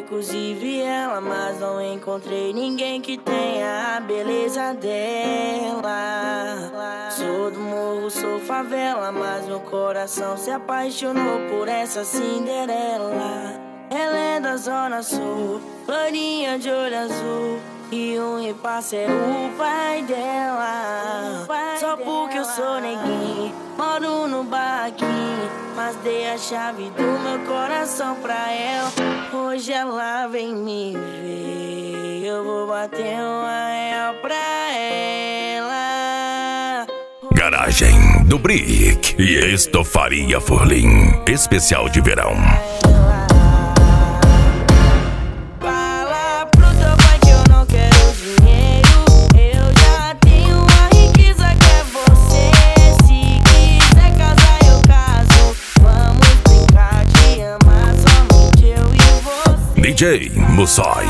becos e viela, mas não encontrei ninguém que tenha a beleza dela. Sou do morro, sou favela, mas meu coração se apaixonou por essa Cinderela. Ela é da Zona Sul, loirinha de olho azul, e um parceiro o pai dela. Só porque eu sou neguinho, moro no barraquinho, mas dei a chave do meu coração pra ela. Hoje ela vem me ver, eu vou bater uma real pra ela. Garagem do Brick e Estofaria Furlim, especial de verão. DJ Mussoi.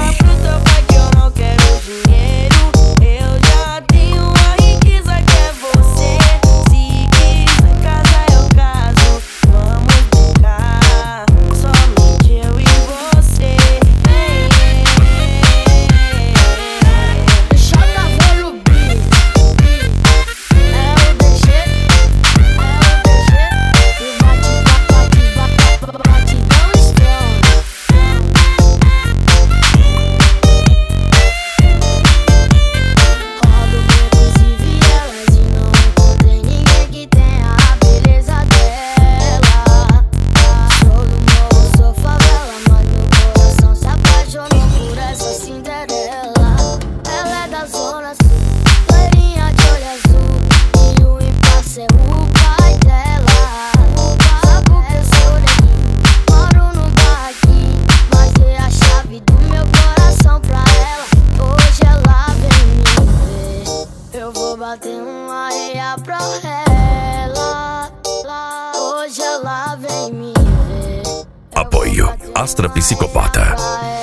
Bater uma areia pra ela. Hoje ela vem me ver. Apoio Astra Psicopata.